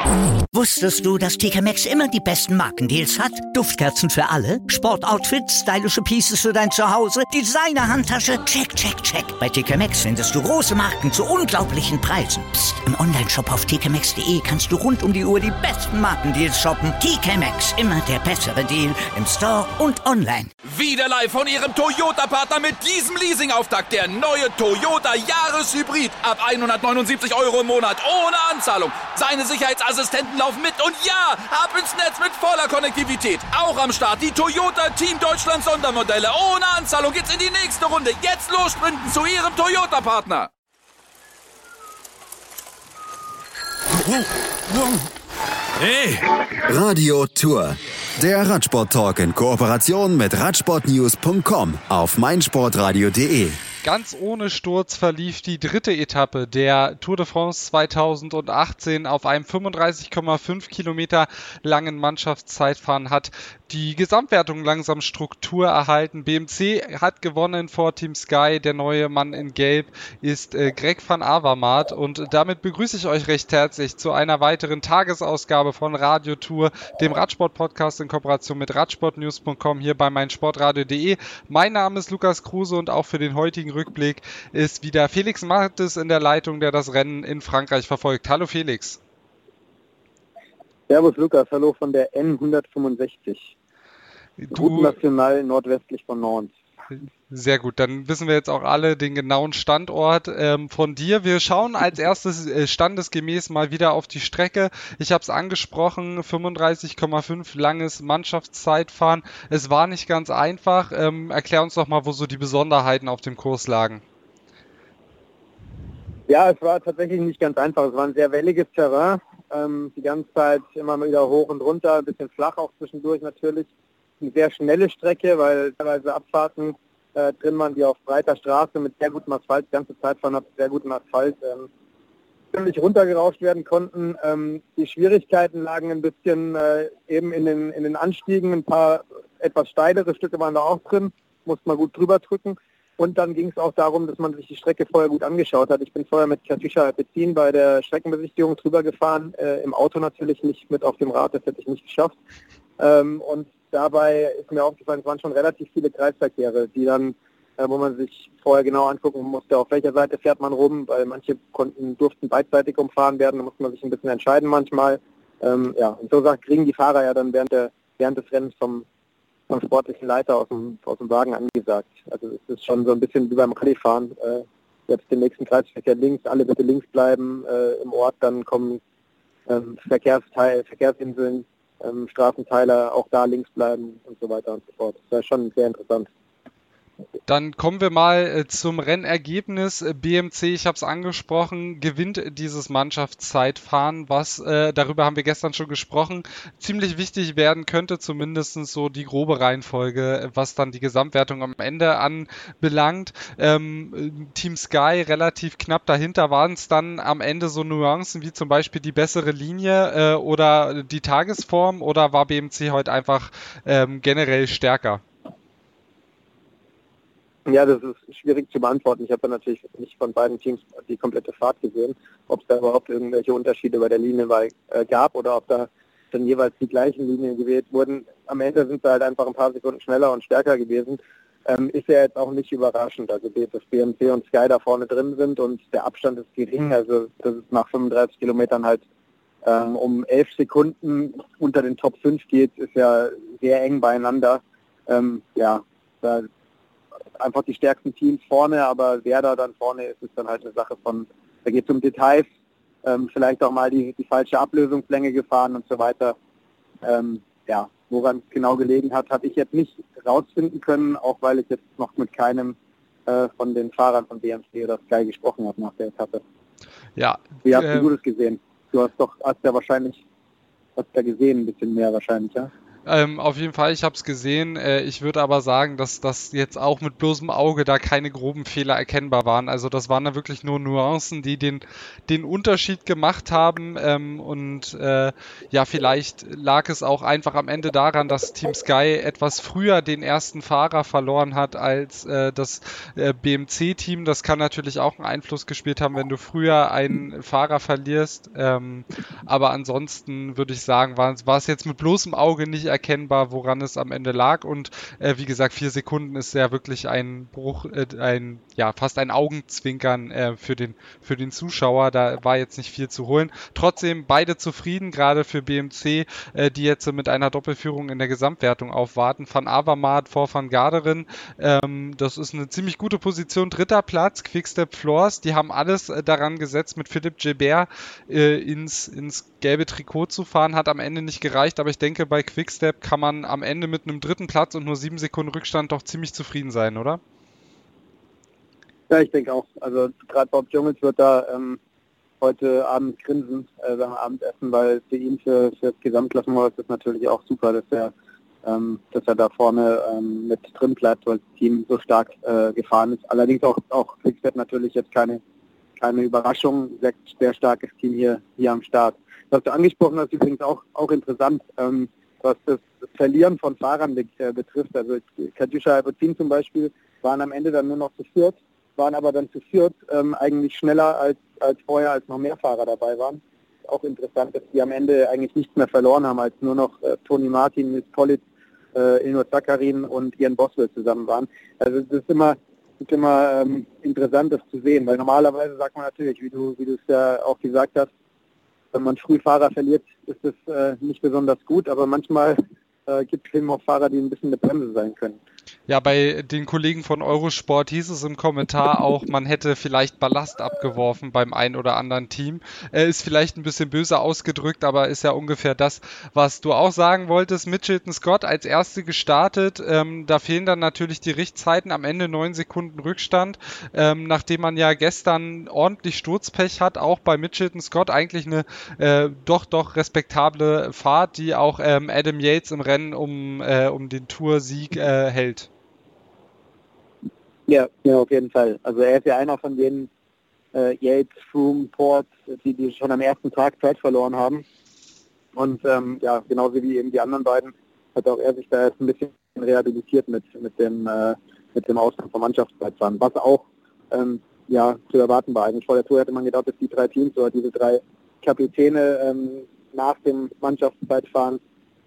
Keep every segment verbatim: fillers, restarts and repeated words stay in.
Wusstest du, dass T K Maxx immer die besten Markendeals hat? Duftkerzen für alle, Sportoutfits, stylische Pieces für dein Zuhause, Designer-Handtasche, check, check, check. Bei T K Maxx findest du große Marken zu unglaublichen Preisen. Psst. Im Onlineshop auf t k maxx punkt d e kannst du rund um die Uhr die besten Markendeals shoppen. T K Maxx, immer der bessere Deal im Store und online. Wieder live von Ihrem Toyota-Partner mit diesem Leasing-Auftakt. Der neue Toyota Jahreshybrid. Ab hundertneunundsiebzig Euro im Monat. Ohne Anzahlung. Seine Sicherheitsassistenten laufen mit. Und ja, ab ins Netz mit voller Konnektivität. Auch am Start die Toyota Team Deutschland Sondermodelle. Ohne Anzahlung geht's in die nächste Runde. Jetzt los sprinten zu Ihrem Toyota-Partner. Hey! Radio Tour. Der Radsport-Talk in Kooperation mit radsportnews punkt com auf meinsportradio punkt de. Ganz ohne Sturz verlief die dritte Etappe der Tour de France zweitausendachtzehn auf einem fünfunddreißig Komma fünf Kilometer langen Mannschaftszeitfahren, hat die Gesamtwertung langsam Struktur erhalten. B M C hat gewonnen vor Team Sky. Der neue Mann in Gelb ist äh, Greg van Avermaet. Und damit begrüße ich euch recht herzlich zu einer weiteren Tagesausgabe von Radio Tour, dem Radsport-Podcast in Kooperation mit radsportnews punkt com hier bei meinsportradio punkt de. Mein Name ist Lukas Kruse und auch für den heutigen Rückblick ist wieder Felix Martes in der Leitung, der das Rennen in Frankreich verfolgt. Hallo Felix. Servus Lukas, hallo von der N hundertfünfundsechzig. Du, Route national nordwestlich von Nantes. Sehr gut, dann wissen wir jetzt auch alle den genauen Standort ähm, von dir. Wir schauen als erstes äh, standesgemäß mal wieder auf die Strecke. Ich habe es angesprochen, fünfunddreißig Komma fünf langes Mannschaftszeitfahren. Es war nicht ganz einfach. Ähm, erklär uns doch mal, wo so die Besonderheiten auf dem Kurs lagen. Ja, es war tatsächlich nicht ganz einfach. Es war ein sehr welliges Terrain. Ähm, die ganze Zeit immer mal wieder hoch und runter, ein bisschen flach auch zwischendurch natürlich. Eine sehr schnelle Strecke, weil teilweise Abfahrten äh, drin waren, die auf breiter Straße mit sehr gutem Asphalt, die ganze Zeit fahren, sehr gutem Asphalt, ähm, ziemlich runtergerauscht werden konnten. Ähm, die Schwierigkeiten lagen ein bisschen äh, eben in den, in den Anstiegen, ein paar etwas steilere Stücke waren da auch drin, musste man gut drüber drücken. Und dann ging es auch darum, dass man sich die Strecke vorher gut angeschaut hat. Ich bin vorher mit Katjuscha Alpecin bei der Streckenbesichtigung drüber gefahren, äh, im Auto natürlich, nicht mit auf dem Rad, das hätte ich nicht geschafft. Ähm, und dabei ist mir aufgefallen, es waren schon relativ viele Kreisverkehre, die dann, äh, wo man sich vorher genau angucken musste, auf welcher Seite fährt man rum, weil manche konnten, durften beidseitig umfahren werden, da musste man sich ein bisschen entscheiden manchmal. Ähm, ja, und so gesagt, kriegen die Fahrer ja dann während, der, während des Rennens vom, vom sportlichen Leiter aus dem, aus dem Wagen angesagt. Also es ist schon so ein bisschen wie beim Rallyefahren. Äh, jetzt den nächsten Kreisverkehr links, alle bitte links bleiben, äh, im Ort, dann kommen ähm, Verkehrsteil, Verkehrsinseln, ähm, Straßenteiler, auch da links bleiben und so weiter und so fort. Das ist schon sehr interessant. Dann kommen wir mal äh, zum Rennergebnis. B M C, ich habe es angesprochen, gewinnt dieses Mannschaftszeitfahren, was, äh, darüber haben wir gestern schon gesprochen, ziemlich wichtig werden könnte, zumindest so die grobe Reihenfolge, was dann die Gesamtwertung am Ende anbelangt. Ähm, Team Sky relativ knapp dahinter. Waren es dann am Ende so Nuancen wie zum Beispiel die bessere Linie äh, oder die Tagesform, oder war B M C heute einfach ähm, generell stärker? Ja, das ist schwierig zu beantworten. Ich habe ja natürlich nicht von beiden Teams die komplette Fahrt gesehen, ob es da überhaupt irgendwelche Unterschiede bei der Linie war, äh, gab oder ob da dann jeweils die gleichen Linien gewählt wurden. Am Ende sind sie halt einfach ein paar Sekunden schneller und stärker gewesen. Ähm, ist ja jetzt auch nicht überraschend, also dass B M C und Sky da vorne drin sind und der Abstand ist gering, also dass es nach fünfunddreißig Kilometern halt ähm, um elf Sekunden unter den Top fünf geht, ist ja sehr eng beieinander. Ähm, ja, da einfach die stärksten Teams vorne, aber wer da dann vorne ist, ist dann halt eine Sache von, da geht es um Details, ähm, vielleicht auch mal die, die falsche Ablösungslänge gefahren und so weiter. Ähm, ja, woran es genau gelegen hat, habe ich jetzt nicht rausfinden können, auch weil ich jetzt noch mit keinem äh, von den Fahrern von B M C oder Sky gesprochen habe nach der Etappe. Ja. Wie hast äh, du das gesehen? Du hast doch, hast ja wahrscheinlich, hast ja gesehen ein bisschen mehr wahrscheinlich, ja? Ähm, auf jeden Fall, ich habe es gesehen. Äh, ich würde aber sagen, dass das jetzt auch mit bloßem Auge da keine groben Fehler erkennbar waren. Also das waren da wirklich nur Nuancen, die den, den Unterschied gemacht haben. Ähm, und äh, ja, vielleicht lag es auch einfach am Ende daran, dass Team Sky etwas früher den ersten Fahrer verloren hat als äh, das äh, B M C-Team. Das kann natürlich auch einen Einfluss gespielt haben, wenn du früher einen Fahrer verlierst. Ähm, aber ansonsten würde ich sagen, war, war es jetzt mit bloßem Auge nicht erkennbar, woran es am Ende lag, und äh, wie gesagt, vier Sekunden ist ja wirklich ein Bruch, äh, ein, ja, fast ein Augenzwinkern äh, für den, für den Zuschauer, da war jetzt nicht viel zu holen. Trotzdem beide zufrieden, gerade für B M C, äh, die jetzt mit einer Doppelführung in der Gesamtwertung aufwarten. Van Avermaet vor Van Garderen, ähm, das ist eine ziemlich gute Position, dritter Platz, Quickstep Floors, die haben alles äh, daran gesetzt, mit Philippe Gilbert äh, ins, ins gelbe Trikot zu fahren, hat am Ende nicht gereicht, aber ich denke, bei Quickstep kann man am Ende mit einem dritten Platz und nur sieben Sekunden Rückstand doch ziemlich zufrieden sein, oder? Ja, ich denke auch. Also gerade Bob Jungels wird da ähm, heute Abend grinsen äh, beim Abendessen, weil für ihn, für, für das Gesamtklassement ist das natürlich auch super, dass er, ähm, dass er da vorne ähm, mit drin bleibt, weil das Team so stark äh, gefahren ist. Allerdings auch, auch Quickstep natürlich jetzt keine, keine Überraschung, sehr, sehr starkes Team hier, hier am Start. Was du angesprochen hast, übrigens auch, auch interessant, ähm, was das Verlieren von Fahrern äh, betrifft. Also Katusha Alpecin zum Beispiel waren am Ende dann nur noch zu viert, waren aber dann zu viert ähm, eigentlich schneller als, als vorher, als noch mehr Fahrer dabei waren. Auch interessant, dass die am Ende eigentlich nichts mehr verloren haben, als nur noch äh, Tony Martin, Nils Politt, äh, Ilnur Zakarin und Ian Boswell zusammen waren. Also es ist immer, ist immer ähm, interessant, das zu sehen, weil normalerweise sagt man natürlich, wie du, wie du es ja auch gesagt hast, wenn man früh Fahrer verliert, ist es äh, nicht besonders gut, aber manchmal äh, gibt es eben auch Fahrer, die ein bisschen eine Bremse sein können. Ja, bei den Kollegen von Eurosport hieß es im Kommentar auch, man hätte vielleicht Ballast abgeworfen beim einen oder anderen Team. Äh, ist vielleicht ein bisschen böse ausgedrückt, aber ist ja ungefähr das, was du auch sagen wolltest. Mitchelton Scott als Erste gestartet. Ähm, da fehlen dann natürlich die Richtzeiten. Am Ende neun Sekunden Rückstand. Ähm, nachdem man ja gestern ordentlich Sturzpech hat, auch bei Mitchelton Scott eigentlich eine äh, doch, doch respektable Fahrt, die auch ähm, Adam Yates im Rennen um, äh, um den Toursieg äh, hält. Ja, ja, auf jeden Fall. Also er ist ja einer von denen, äh, Yates, Froome, Port, die, die schon am ersten Tag Zeit verloren haben. Und ähm, ja, genauso wie eben die anderen beiden, hat auch er sich da jetzt ein bisschen rehabilitiert mit, mit dem äh, mit dem Ausgang vom Mannschaftszeitfahren. Was auch ähm, ja zu erwarten war. Eigentlich vor der Tour hätte man gedacht, dass die drei Teams oder diese drei Kapitäne ähm, nach dem Mannschaftszeitfahren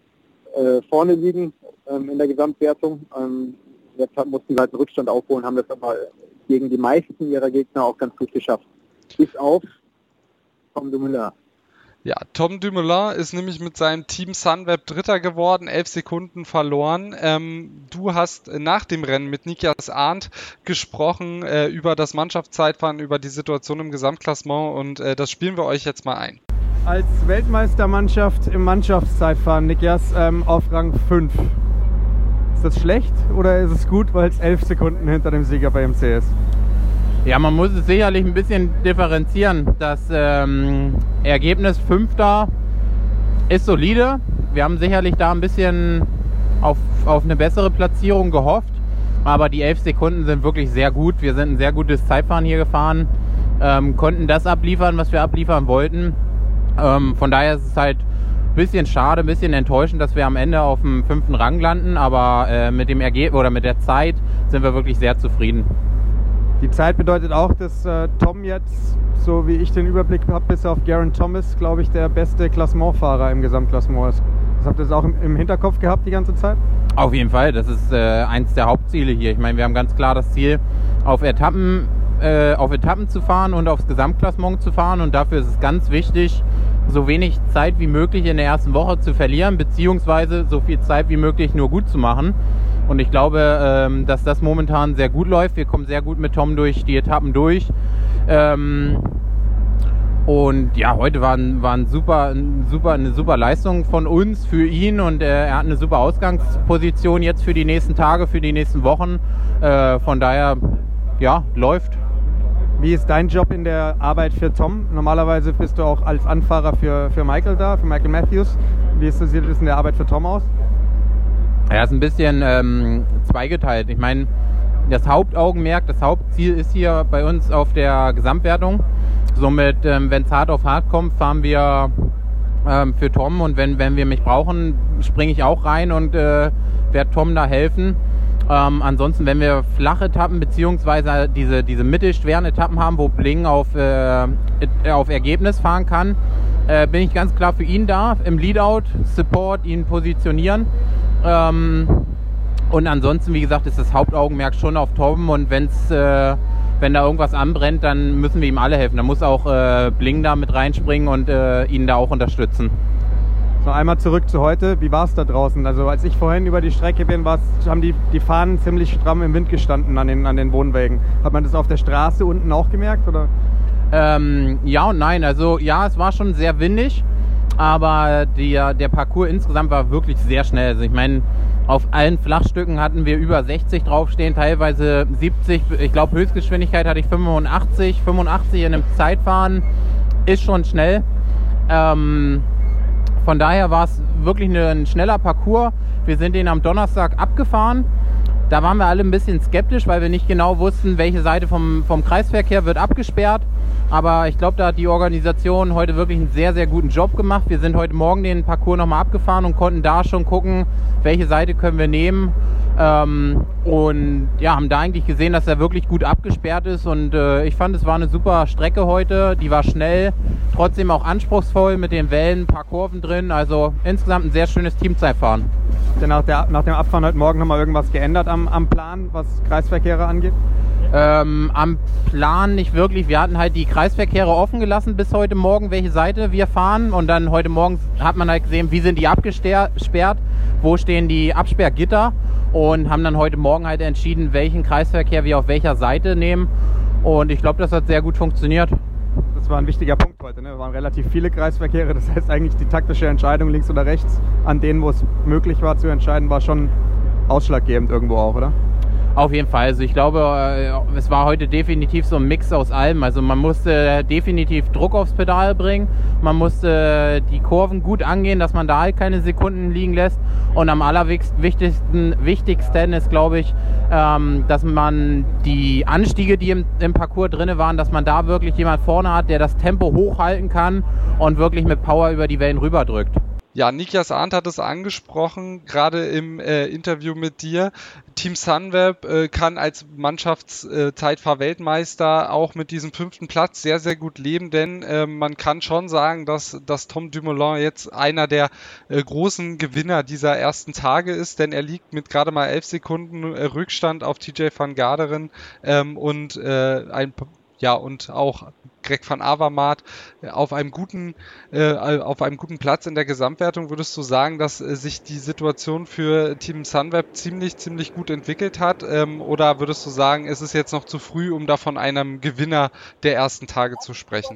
äh, vorne liegen ähm, in der Gesamtwertung. Ähm, Jetzt mussten sie halt einen Rückstand aufholen, haben das aber gegen die meisten ihrer Gegner auch ganz gut geschafft. Bis auf Tom Dumoulin. Ja, Tom Dumoulin ist nämlich mit seinem Team Sunweb Dritter geworden, elf Sekunden verloren. Ähm, du hast nach dem Rennen mit Nikias Arndt gesprochen äh, über das Mannschaftszeitfahren, über die Situation im Gesamtklassement, und äh, das spielen wir euch jetzt mal ein. Als Weltmeistermannschaft im Mannschaftszeitfahren, Nikias, ähm, auf Rang fünf. Ist das schlecht oder ist es gut, weil es elf Sekunden hinter dem Sieger bei M C ist? Ja, man muss es sicherlich ein bisschen differenzieren. Das ähm, Ergebnis Fünfter ist solide. Wir haben sicherlich da ein bisschen auf, auf eine bessere Platzierung gehofft. Aber die elf Sekunden sind wirklich sehr gut. Wir sind ein sehr gutes Zeitfahren hier gefahren, ähm, konnten das abliefern, was wir abliefern wollten. Ähm, von daher ist es halt bisschen schade, ein bisschen enttäuschend, dass wir am Ende auf dem fünften Rang landen, aber äh, mit dem Ergebnis oder mit der Zeit sind wir wirklich sehr zufrieden. Die Zeit bedeutet auch, dass äh, Tom jetzt, so wie ich den Überblick habe, bis auf Geraint Thomas, glaube ich, der beste Klassementfahrer im Gesamtklassement ist. Das habt ihr das auch im, im Hinterkopf gehabt die ganze Zeit? Auf jeden Fall, das ist äh, eins der Hauptziele hier. Ich meine, wir haben ganz klar das Ziel, auf Etappen, äh, auf Etappen zu fahren und aufs Gesamtklassement zu fahren, und dafür ist es ganz wichtig, so wenig Zeit wie möglich in der ersten Woche zu verlieren, beziehungsweise so viel Zeit wie möglich nur gut zu machen. Und ich glaube, ähm, dass das momentan sehr gut läuft. Wir kommen sehr gut mit Tom durch die Etappen durch. Ähm, und ja, heute war, ein, war ein super, ein super, eine super Leistung von uns für ihn, und äh, er hat eine super Ausgangsposition jetzt für die nächsten Tage, für die nächsten Wochen. Äh, von daher, ja, läuft. Wie ist dein Job in der Arbeit für Tom? Normalerweise bist du auch als Anfahrer für, für Michael da, für Michael Matthews. Wie ist das, sieht das in der Arbeit für Tom aus? Ja, ist ein bisschen ähm, zweigeteilt. Ich meine, das Hauptaugenmerk, das Hauptziel ist hier bei uns auf der Gesamtwertung. Somit, ähm, wenn es hart auf hart kommt, fahren wir ähm, für Tom und wenn, wenn wir mich brauchen, springe ich auch rein und äh, werde Tom da helfen. Ähm, ansonsten, wenn wir flache Etappen beziehungsweise diese, diese mittelschweren Etappen haben, wo Bling auf, äh, auf Ergebnis fahren kann, äh, bin ich ganz klar für ihn da, im Leadout, Support, ihn positionieren. Ähm, und ansonsten, wie gesagt, ist das Hauptaugenmerk schon auf Tom und wenn's, äh, wenn da irgendwas anbrennt, dann müssen wir ihm alle helfen. Da muss auch äh, Bling da mit reinspringen und äh, ihn da auch unterstützen. So, einmal zurück zu heute. Wie war es da draußen? Also als ich vorhin über die Strecke bin, haben die, die Fahnen ziemlich stramm im Wind gestanden an den, an den Wohnwägen. Hat man das auf der Straße unten auch gemerkt, oder? Ähm, ja und nein. Also ja, es war schon sehr windig, aber der, der Parcours insgesamt war wirklich sehr schnell. Also ich meine, auf allen Flachstücken hatten wir über sechzig draufstehen, teilweise siebzig. Ich glaube, Höchstgeschwindigkeit hatte ich fünfundachtzig. fünfundachtzig in einem Zeitfahren ist schon schnell. Ähm, Von daher war es wirklich eine, ein schneller Parcours. Wir sind den am Donnerstag abgefahren. Da waren wir alle ein bisschen skeptisch, weil wir nicht genau wussten, welche Seite vom, vom Kreisverkehr wird abgesperrt. Aber ich glaube, da hat die Organisation heute wirklich einen sehr, sehr guten Job gemacht. Wir sind heute Morgen den Parcours nochmal abgefahren und konnten da schon gucken, welche Seite können wir nehmen. Ähm, und ja, haben da eigentlich gesehen, dass er wirklich gut abgesperrt ist. Und äh, ich fand, es war eine super Strecke heute. Die war schnell, trotzdem auch anspruchsvoll mit den Wellen, ein paar Kurven drin. Also insgesamt ein sehr schönes Teamzeitfahren. Ist denn nach, der, nach dem Abfahren heute Morgen nochmal irgendwas geändert am, am Plan, was Kreisverkehre angeht? Ähm, am Plan nicht wirklich. Wir hatten halt die Kreisverkehre offen gelassen bis heute Morgen, welche Seite wir fahren. Und dann heute Morgen hat man halt gesehen, wie sind die abgesperrt, wo stehen die Absperrgitter. Und haben dann heute Morgen halt entschieden, welchen Kreisverkehr wir auf welcher Seite nehmen. Und ich glaube, das hat sehr gut funktioniert. Das war ein wichtiger Punkt heute. Ne? Es waren relativ viele Kreisverkehre. Das heißt eigentlich die taktische Entscheidung links oder rechts, an denen, wo es möglich war zu entscheiden, war schon ausschlaggebend irgendwo auch, oder? Auf jeden Fall. Also ich glaube, es war heute definitiv so ein Mix aus allem. Also man musste definitiv Druck aufs Pedal bringen. Man musste die Kurven gut angehen, dass man da halt keine Sekunden liegen lässt. Und am allerwichtigsten wichtigsten ist, glaube ich, dass man die Anstiege, die im, im Parcours drin waren, dass man da wirklich jemand vorne hat, der das Tempo hochhalten kann und wirklich mit Power über die Wellen rüberdrückt. Ja, Nikias Arndt hat es angesprochen, gerade im äh, Interview mit dir. Team Sunweb äh, kann als Mannschaftszeitfahr-Weltmeister äh, auch mit diesem fünften Platz sehr, sehr gut leben, denn äh, man kann schon sagen, dass, dass Tom Dumoulin jetzt einer der äh, großen Gewinner dieser ersten Tage ist, denn er liegt mit gerade mal elf Sekunden äh, Rückstand auf T J van Garderen ähm, und äh, ein ja und auch Greg van Avermaet auf einem guten äh, auf einem guten Platz in der Gesamtwertung. Würdest du sagen, dass äh, sich die Situation für Team Sunweb ziemlich ziemlich gut entwickelt hat, ähm, oder würdest du sagen, es ist jetzt noch zu früh, um da von einem Gewinner der ersten Tage zu sprechen?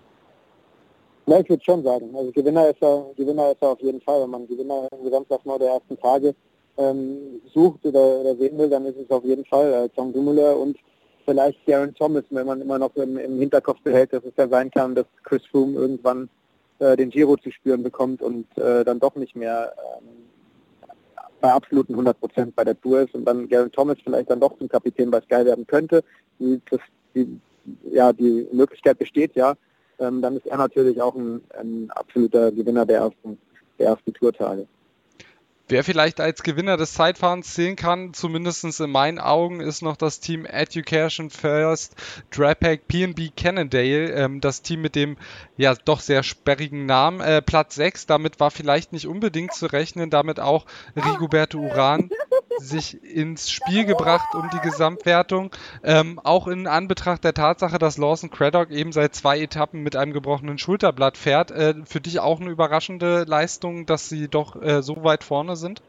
Ja, ich würde schon sagen, also Gewinner ist er, Gewinner ist er auf jeden Fall. Wenn man Gewinner im Gesamtklassement der ersten Tage ähm, sucht oder, oder sehen will, dann ist es auf jeden Fall äh, Tom Dumoulin und vielleicht Geraint Thomas, wenn man immer noch im, im Hinterkopf behält, dass es ja sein kann, dass Chris Froome irgendwann äh, den Giro zu spüren bekommt und äh, dann doch nicht mehr ähm, bei absoluten hundert Prozent bei der Tour ist und dann Geraint Thomas vielleicht dann doch zum Kapitän bei Sky werden könnte. Die, das, die, ja, die Möglichkeit besteht ja. Ähm, dann ist er natürlich auch ein, ein absoluter Gewinner der ersten, der ersten Tourtage. Wer vielleicht als Gewinner des Zeitfahrens zählen kann, zumindest in meinen Augen, ist noch das Team Education First Drapac P and B Cannondale, ähm, das Team mit dem ja doch sehr sperrigen Namen. Äh, Platz sechs, damit war vielleicht nicht unbedingt zu rechnen, damit auch Rigoberto Urán sich ins Spiel gebracht um die Gesamtwertung. Ähm, auch in Anbetracht der Tatsache, dass Lawson Craddock eben seit zwei Etappen mit einem gebrochenen Schulterblatt fährt. Äh, für dich auch eine überraschende Leistung, dass sie doch äh, so weit vorne sind?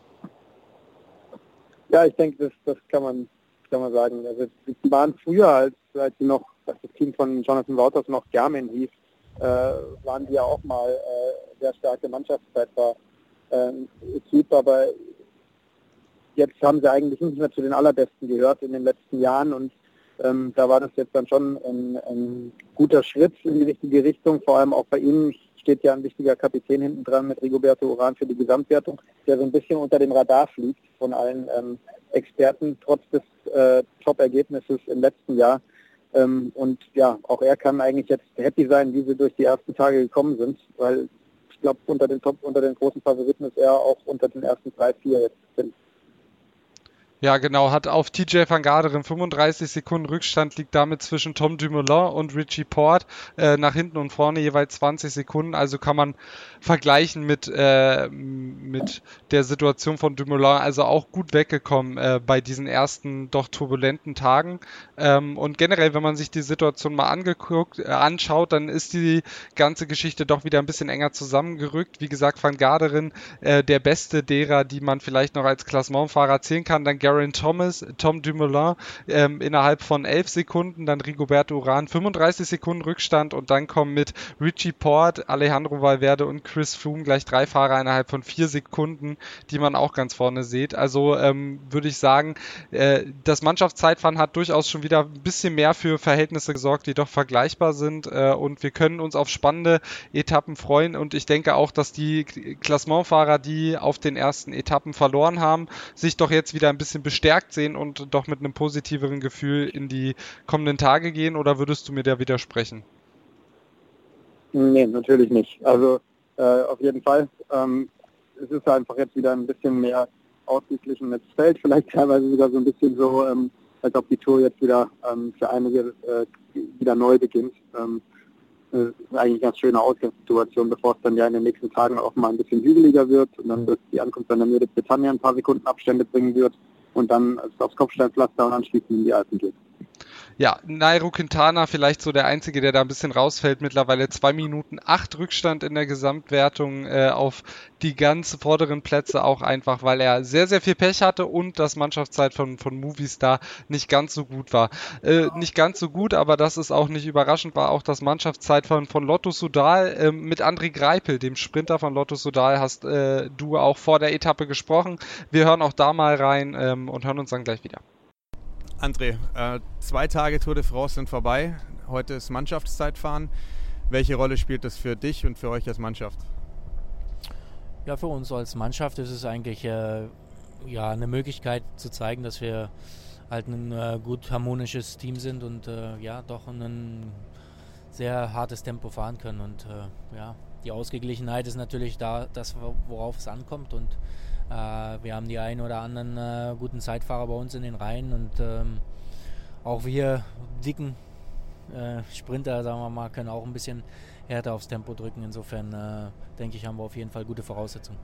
Ja, ich denke, das, das kann man kann man sagen. Also sie waren früher, als, als sie noch, als das Team von Jonathan Wouters noch Garmin hieß, äh, waren die ja auch mal äh, sehr starke Mannschaftszeitfahr äh, Typ, aber jetzt haben sie eigentlich nicht mehr zu den Allerbesten gehört in den letzten Jahren und ähm, da war das jetzt dann schon ein, ein guter Schritt in die richtige Richtung, vor allem auch bei ihnen. Ich steht ja ein wichtiger Kapitän hinten dran mit Rigoberto Urán für die Gesamtwertung, der so ein bisschen unter dem Radar fliegt von allen ähm, Experten, trotz des äh, Top-Ergebnisses im letzten Jahr. Ähm, und ja, auch er kann eigentlich jetzt happy sein, wie sie durch die ersten Tage gekommen sind, weil ich glaube, unter den Top, unter den großen Favoriten ist er auch unter den ersten drei, vier jetzt drin. Ja, genau, hat auf T J van Garderen fünfunddreißig Sekunden Rückstand, liegt damit zwischen Tom Dumoulin und Richie Porte, äh, nach hinten und vorne jeweils zwanzig Sekunden, also kann man vergleichen mit, äh, mit der Situation von Dumoulin, also auch gut weggekommen äh, bei diesen ersten doch turbulenten Tagen. Ähm, und generell, wenn man sich die Situation mal angeguckt, äh, anschaut, dann ist die ganze Geschichte doch wieder ein bisschen enger zusammengerückt. Wie gesagt, Van Garderen, äh, der beste derer, die man vielleicht noch als Klassementfahrer zählen kann, dann Geraint Thomas, Tom Dumoulin ähm, innerhalb von elf Sekunden, dann Rigoberto Urán fünfunddreißig Sekunden Rückstand und dann kommen mit Richie Porte, Alejandro Valverde und Chris Froome gleich drei Fahrer innerhalb von vier Sekunden, die man auch ganz vorne sieht. Also ähm, würde ich sagen, äh, das Mannschaftszeitfahren hat durchaus schon wieder ein bisschen mehr für Verhältnisse gesorgt, die doch vergleichbar sind äh, und wir können uns auf spannende Etappen freuen und ich denke auch, dass die Klassementfahrer, die auf den ersten Etappen verloren haben, sich doch jetzt wieder ein bisschen bestärkt sehen und doch mit einem positiveren Gefühl in die kommenden Tage gehen, oder würdest du mir da widersprechen? Nee, natürlich nicht. Also äh, auf jeden Fall. Ähm, es ist einfach jetzt wieder ein bisschen mehr ausgeglichenes Feld, vielleicht teilweise sogar so ein bisschen so, ähm, als ob die Tour jetzt wieder ähm, für einige äh, wieder neu beginnt. Ähm, das ist eigentlich eine ganz schöne Ausgangssituation, bevor es dann ja in den nächsten Tagen auch mal ein bisschen hügeliger wird und dann wird die Ankunft an der Müde Bretagne ein paar Sekunden Abstände bringen wird und dann aufs Kopfsteinpflaster und anschließend in die Alpen geht. Ja, Nairo Quintana vielleicht so der Einzige, der da ein bisschen rausfällt. Mittlerweile zwei Minuten acht Rückstand in der Gesamtwertung äh, auf die ganz vorderen Plätze, auch einfach, weil er sehr, sehr viel Pech hatte und das Mannschaftszeit von, von Movistar nicht ganz so gut war. Äh, nicht ganz so gut, aber das ist auch nicht überraschend, war auch das Mannschaftszeit von, von Lotto Soudal äh, mit André Greipel, dem Sprinter von Lotto Soudal, hast äh, du auch vor der Etappe gesprochen. Wir hören auch da mal rein ähm, und hören uns dann gleich wieder. André, äh, zwei Tage Tour de France sind vorbei. Heute ist Mannschaftszeitfahren. Welche Rolle spielt das für dich und für euch als Mannschaft? Ja, für uns als Mannschaft ist es eigentlich äh, ja, eine Möglichkeit zu zeigen, dass wir halt ein äh, gut harmonisches Team sind und äh, ja, doch ein sehr hartes Tempo fahren können. Und äh, ja, die Ausgeglichenheit ist natürlich da, das, worauf es ankommt. Und äh, wir haben die einen oder anderen äh, guten Zeitfahrer bei uns in den Reihen und ähm, auch wir dicken äh, Sprinter, sagen wir mal, können auch ein bisschen härter aufs Tempo drücken. Insofern äh, denke ich, haben wir auf jeden Fall gute Voraussetzungen.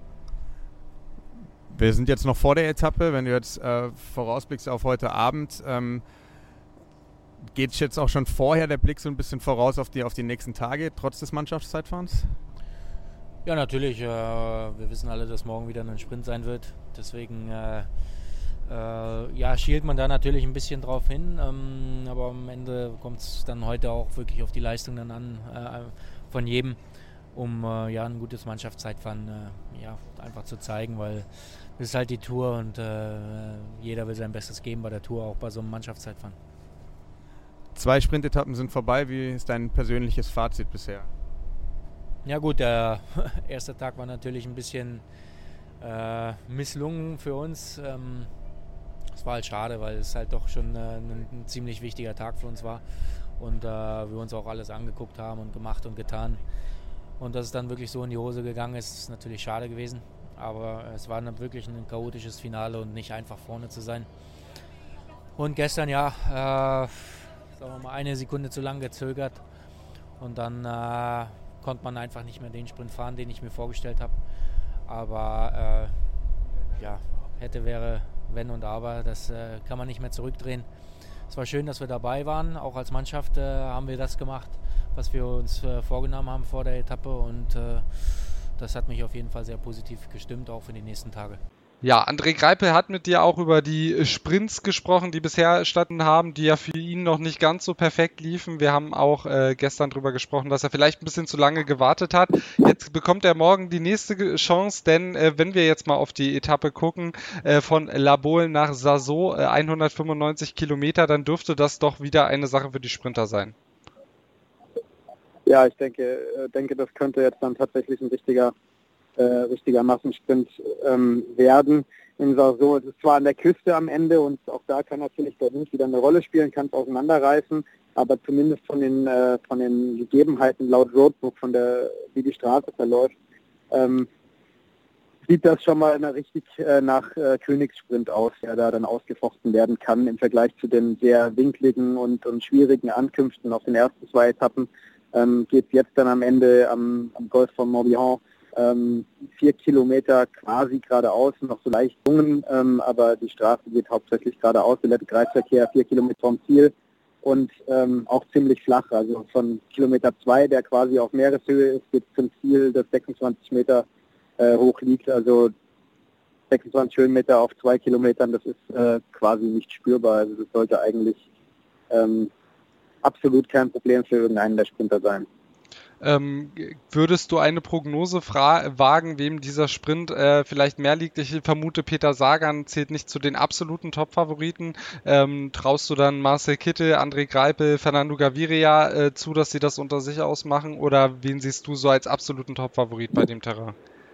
Wir sind jetzt noch vor der Etappe. Wenn du jetzt äh, vorausblickst auf heute Abend, ähm, geht jetzt auch schon vorher der Blick so ein bisschen voraus auf die, auf die nächsten Tage, trotz des Mannschaftszeitfahrens? Ja, natürlich. Äh, wir wissen alle, dass morgen wieder ein Sprint sein wird. Deswegen äh, äh, ja, schielt man da natürlich ein bisschen drauf hin. Ähm, aber am Ende kommt es dann heute auch wirklich auf die Leistung dann an äh, von jedem, um äh, ja, ein gutes Mannschaftszeitfahren äh, ja, einfach zu zeigen, weil es ist halt die Tour und äh, jeder will sein Bestes geben bei der Tour, auch bei so einem Mannschaftszeitfahren. Zwei Sprintetappen sind vorbei. Wie ist dein persönliches Fazit bisher? Ja gut, der erste Tag war natürlich ein bisschen äh, misslungen für uns. Ähm, es war halt schade, weil es halt doch schon äh, ein, ein ziemlich wichtiger Tag für uns war und äh, wir uns auch alles angeguckt haben und gemacht und getan. Und dass es dann wirklich so in die Hose gegangen ist, ist natürlich schade gewesen. Aber es war dann wirklich ein chaotisches Finale und nicht einfach vorne zu sein. Und gestern, ja, äh, sagen wir mal, eine Sekunde zu lang gezögert und dann äh, konnte man einfach nicht mehr den Sprint fahren, den ich mir vorgestellt habe. Aber äh, ja, hätte, wäre, wenn und aber, das äh, kann man nicht mehr zurückdrehen. Es war schön, dass wir dabei waren. Auch als Mannschaft äh, haben wir das gemacht, was wir uns äh, vorgenommen haben vor der Etappe. Und äh, das hat mich auf jeden Fall sehr positiv gestimmt, auch für die nächsten Tage. Ja, André Greipel hat mit dir auch über die Sprints gesprochen, die bisher stattgefunden haben, die ja für ihn noch nicht ganz so perfekt liefen. Wir haben auch äh, gestern darüber gesprochen, dass er vielleicht ein bisschen zu lange gewartet hat. Jetzt bekommt er morgen die nächste Chance, denn äh, wenn wir jetzt mal auf die Etappe gucken, äh, von La Baule nach Sarzeau, äh, hundertfünfundneunzig Kilometer, dann dürfte das doch wieder eine Sache für die Sprinter sein. Ja, ich denke, denke, das könnte jetzt dann tatsächlich ein richtiger, äh, richtiger Massensprint ähm, werden. In so, es ist zwar an der Küste am Ende und auch da kann natürlich der Wind wieder eine Rolle spielen, kann es auseinanderreißen, aber zumindest von den äh, von den Gegebenheiten laut Roadbook, von der wie die Straße verläuft, ähm, sieht das schon mal eine richtig äh, nach äh, Königssprint aus, der da dann ausgefochten werden kann im Vergleich zu den sehr winkligen und, und schwierigen Ankünften auf den ersten zwei Etappen. Ähm, geht jetzt dann am Ende am, am Golf von Morbihan ähm, vier Kilometer quasi geradeaus, noch so leicht jungen, ähm, aber die Straße geht hauptsächlich geradeaus, der Kreisverkehr vier Kilometer vom Ziel und ähm, auch ziemlich flach, also von Kilometer zwei, der quasi auf Meereshöhe ist, geht zum Ziel, das sechsundzwanzig Meter äh, hoch liegt, also sechsundzwanzig Höhenmeter auf zwei Kilometern, das ist äh, quasi nicht spürbar, also das sollte eigentlich ähm, absolut kein Problem für irgendeinen der Sprinter sein. Ähm, würdest du eine Prognose fra- wagen, wem dieser Sprint äh, vielleicht mehr liegt? Ich vermute, Peter Sagan zählt nicht zu den absoluten Top-Favoriten. Ähm, traust du dann Marcel Kittel, André Greipel, Fernando Gaviria äh, zu, dass sie das unter sich ausmachen? Oder wen siehst du so als absoluten Top-Favorit bei dem Terrain?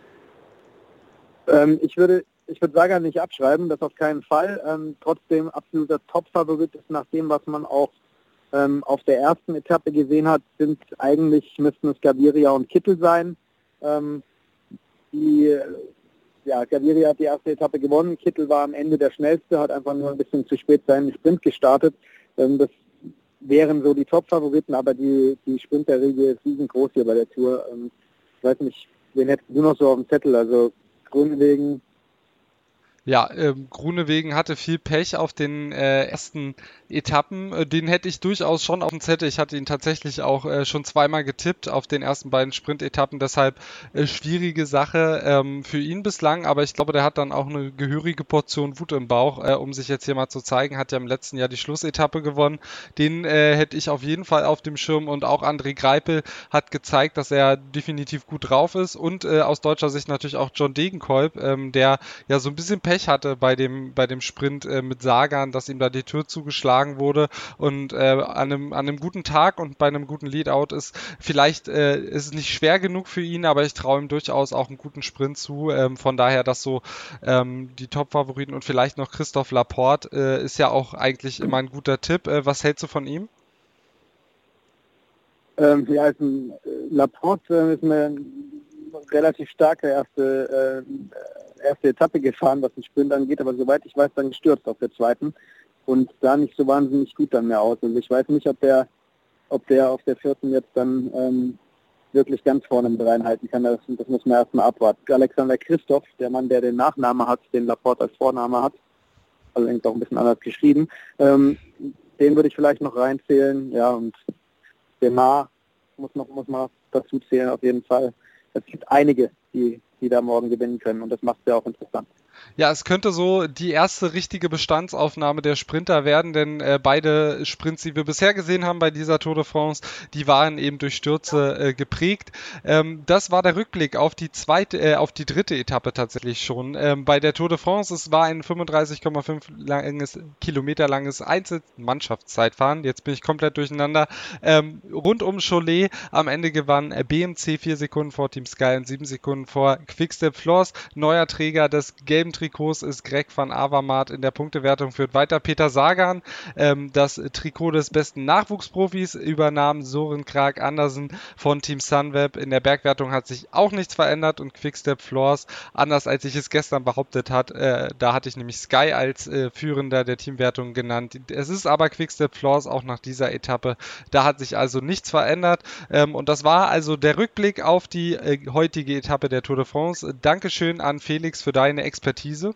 Ähm, ich würde ich würde Sagan nicht abschreiben, das auf keinen Fall. Ähm, trotzdem absoluter Top-Favorit ist nach dem, was man auch ähm, auf der ersten Etappe gesehen hat, sind eigentlich, müssten es Gaviria und Kittel sein. Ähm, die, ja, Gaviria hat die erste Etappe gewonnen, Kittel war am Ende der Schnellste, hat einfach nur ein bisschen zu spät seinen Sprint gestartet. Ähm, das wären so die Top-Favoriten, aber die, die Sprinterriege ist riesengroß hier bei der Tour. Ähm, ich weiß nicht, wen hättest du noch so auf dem Zettel? Also Groenewegen. Ja, ähm, Groenewegen hatte viel Pech auf den äh, ersten Etappen. Äh, den hätte ich durchaus schon auf dem Zettel. Ich hatte ihn tatsächlich auch äh, schon zweimal getippt auf den ersten beiden Sprint-Etappen. Deshalb äh, schwierige Sache ähm, für ihn bislang. Aber ich glaube, der hat dann auch eine gehörige Portion Wut im Bauch, äh, um sich jetzt hier mal zu zeigen. Hat ja im letzten Jahr die Schlussetappe gewonnen. Den äh, hätte ich auf jeden Fall auf dem Schirm. Und auch André Greipel hat gezeigt, dass er definitiv gut drauf ist. Und äh, aus deutscher Sicht natürlich auch John Degenkolb, ähm, der ja so ein bisschen Pech hatte bei dem bei dem Sprint äh, mit Sagan, dass ihm da die Tür zugeschlagen wurde und äh, an einem an einem guten Tag und bei einem guten Leadout ist vielleicht äh, ist es nicht schwer genug für ihn, aber ich traue ihm durchaus auch einen guten Sprint zu. Ähm, von daher, dass so ähm, die Top-Favoriten und vielleicht noch Christophe Laporte äh, ist ja auch eigentlich immer ein guter Tipp. Äh, was hältst du von ihm? Ähm, ja, ist ein, Laporte äh, ist eine relativ starke erste äh, erste Etappe gefahren, was den Sprint angeht, aber soweit ich weiß, dann gestürzt auf der zweiten und sah nicht so wahnsinnig gut dann mehr aus. Also ich weiß nicht, ob der ob der auf der vierten jetzt dann ähm, wirklich ganz vorne mit reinhalten kann. Das, das muss man erstmal abwarten. Alexander Christoph, der Mann, der den Nachname hat, den Laporte als Vorname hat, allerdings auch ein bisschen anders geschrieben, ähm, den würde ich vielleicht noch reinzählen. Ja, und Demar muss noch muss man dazu zählen auf jeden Fall. Es gibt einige, die die da morgen gewinnen können. Und das macht es ja auch interessant. Ja, es könnte so die erste richtige Bestandsaufnahme der Sprinter werden, denn äh, beide Sprints, die wir bisher gesehen haben bei dieser Tour de France, die waren eben durch Stürze äh, geprägt. Ähm, das war der Rückblick auf die zweite, äh, auf die dritte Etappe tatsächlich schon. Ähm, bei der Tour de France, es war ein fünfunddreißig Komma fünf langes, Kilometer langes Einzelmannschaftszeitfahren. Jetzt bin ich komplett durcheinander. Ähm, rund um Cholet am Ende gewann B M C vier Sekunden vor Team Sky und sieben Sekunden vor Quick-Step Floors. Neuer Träger des gelben Trikots ist Greg van Avermaet. In der Punktewertung führt weiter Peter Sagan. Ähm, das Trikot des besten Nachwuchsprofis übernahm Søren Kragh Andersen von Team Sunweb. In der Bergwertung hat sich auch nichts verändert und Quick-Step Floors, anders als ich es gestern behauptet hat, äh, da hatte ich nämlich Sky als äh, Führender der Teamwertung genannt. Es ist aber Quick-Step Floors auch nach dieser Etappe. Da hat sich also nichts verändert. Ähm, und das war also der Rückblick auf die äh, heutige Etappe der Tour de France. Dankeschön an Felix für deine Expertise.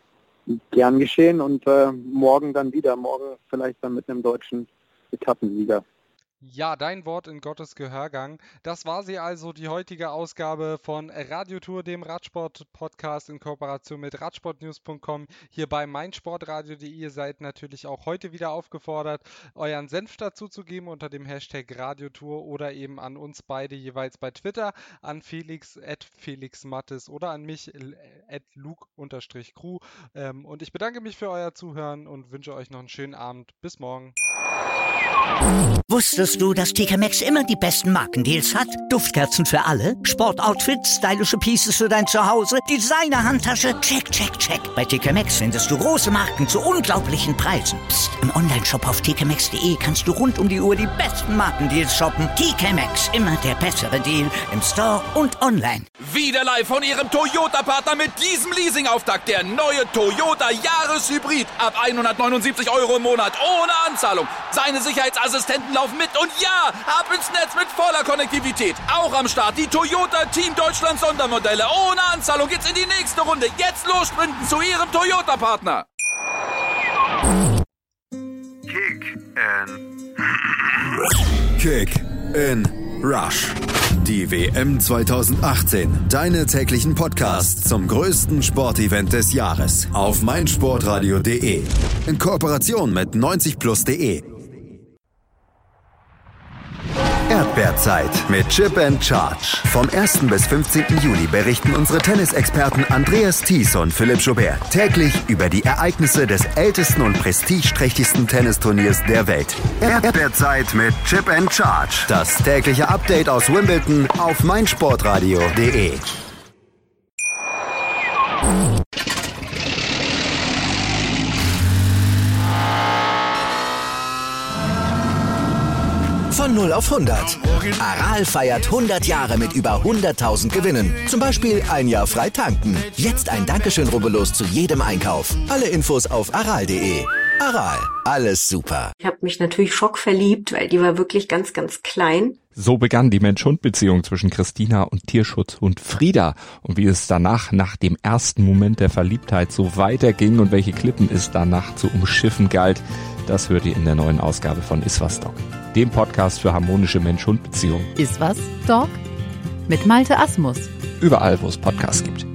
Gern geschehen und äh, morgen dann wieder. Morgen vielleicht dann mit einem deutschen Etappensieger. Ja, dein Wort in Gottes Gehörgang. Das war sie also, die heutige Ausgabe von Radiotour, dem Radsport-Podcast in Kooperation mit radsportnews punkt com. Hier bei meinsportradio punkt de. Ihr seid natürlich auch heute wieder aufgefordert, euren Senf dazu zu geben unter dem Hashtag Radiotour oder eben an uns beide jeweils bei Twitter, an Felix at felixmattes oder an mich at luke-crew. Und ich bedanke mich für euer Zuhören und wünsche euch noch einen schönen Abend. Bis morgen. Wusstest du, dass T K Maxx immer die besten Markendeals hat? Duftkerzen für alle, Sportoutfits, stylische Pieces für dein Zuhause, Designer-Handtasche, check, check, check. Bei T K Maxx findest du große Marken zu unglaublichen Preisen. Psst. Im Onlineshop auf t k maxx punkt d e kannst du rund um die Uhr die besten Markendeals shoppen. T K Maxx, immer der bessere Deal im Store und online. Wieder live von Ihrem Toyota-Partner mit diesem Leasing-Auftakt. Der neue Toyota Jahreshybrid. Ab hundertneunundsiebzig Euro im Monat ohne Anzahlung. Seine Sicherheitsassistenten laufen mit und ja, ab ins Netz mit voller Konnektivität. Auch am Start die Toyota Team Deutschland Sondermodelle. Ohne Anzahlung geht's in die nächste Runde. Jetzt los sprinten zu Ihrem Toyota-Partner. Kick in. Kick in Rush. Die W M zwanzig achtzehn. Deine täglichen Podcasts zum größten Sportevent des Jahres. Auf meinsportradio punkt de. In Kooperation mit neunzig plus punkt de. Erdbeerzeit mit Chip and Charge. Vom ersten bis fünfzehnten Juli berichten unsere Tennisexperten Andreas Thies und Philipp Joubert täglich über die Ereignisse des ältesten und prestigeträchtigsten Tennisturniers der Welt. Erdbeerzeit mit Chip and Charge. Das tägliche Update aus Wimbledon auf meinsportradio punkt de. Von null auf hundert. Aral feiert hundert Jahre mit über hunderttausend Gewinnen. Zum Beispiel ein Jahr frei tanken. Jetzt ein Dankeschön, rubbellos zu jedem Einkauf. Alle Infos auf aral punkt de. Aral, alles super. Ich habe mich natürlich schockverliebt, weil die war wirklich ganz, ganz klein. So begann die Mensch-Hund-Beziehung zwischen Christina und Tierschutzhund Frieda. Und wie es danach, nach dem ersten Moment der Verliebtheit, so weiterging und welche Klippen es danach zu umschiffen galt, das hört ihr in der neuen Ausgabe von Iswas Dog, dem Podcast für harmonische Mensch-Hund-Beziehungen. Iswas Dog? Mit Malte Asmus. Überall, wo es Podcasts gibt.